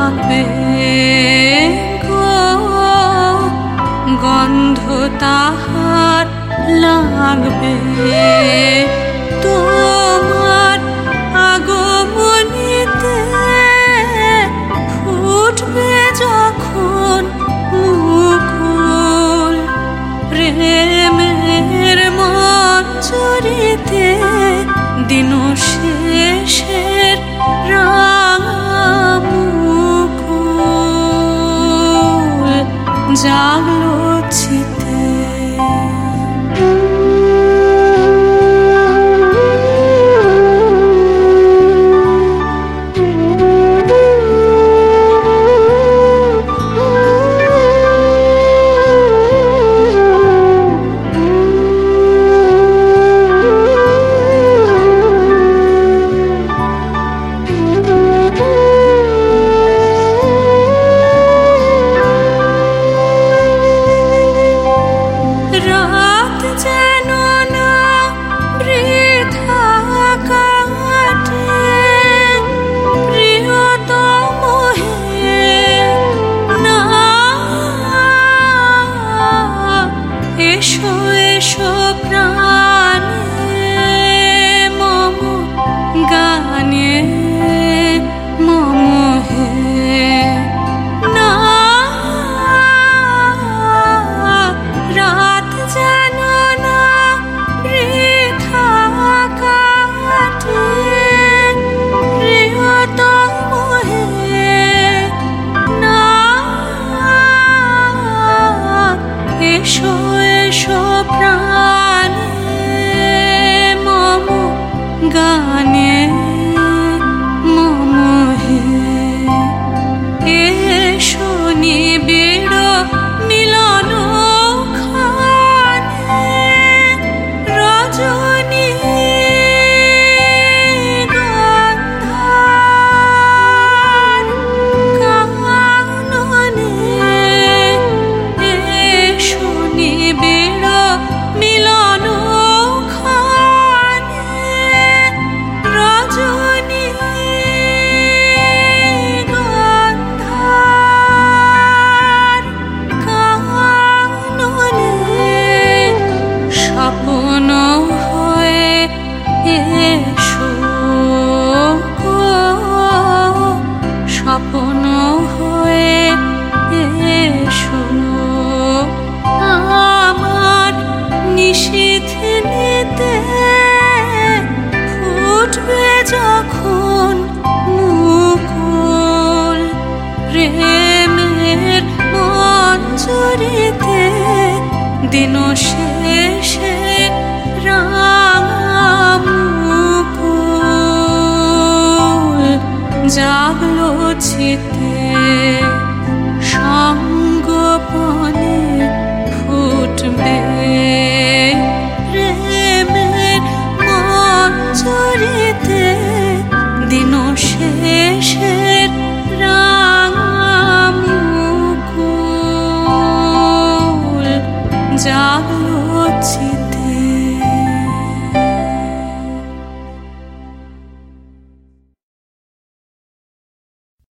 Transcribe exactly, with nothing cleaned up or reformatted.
লাগবে গো, গন্ধ তাহার লাগবে তোমার আগমনীতে, ফুটবে যখন মুকুল প্রেমের মঞ্জরিতে, দিন শেষের রাঙা মুকুল জাগলো চিতে। এসো এসো প্রাণে মম গানে মম হে, না রাত যেন না বৃথা কাটে, প্রিয়তম হে না এসো এসো প্রাণে মম গানে মম হে, এসো নিবিড় মিলন খানে রজনী গন্ধার কাননে, এসো নিবিড় মিলন খানে রজনী গন্ধার কাননে, স্বপ্ন হয়ে এসো গো, স্বপ্ন হয়ে এসো আমার নিশীথিনীতে, ফুটবে যখন মুকুল প্রেমের মঞ্জরিতে, দিন শেষে রাঙা মুকুল জাগলো চিতে। সঙ্গোপনে ফুটবে প্রেমের মঞ্জরিতে, দিন শেষের রাঙা মুকুল জাগলো চিতে।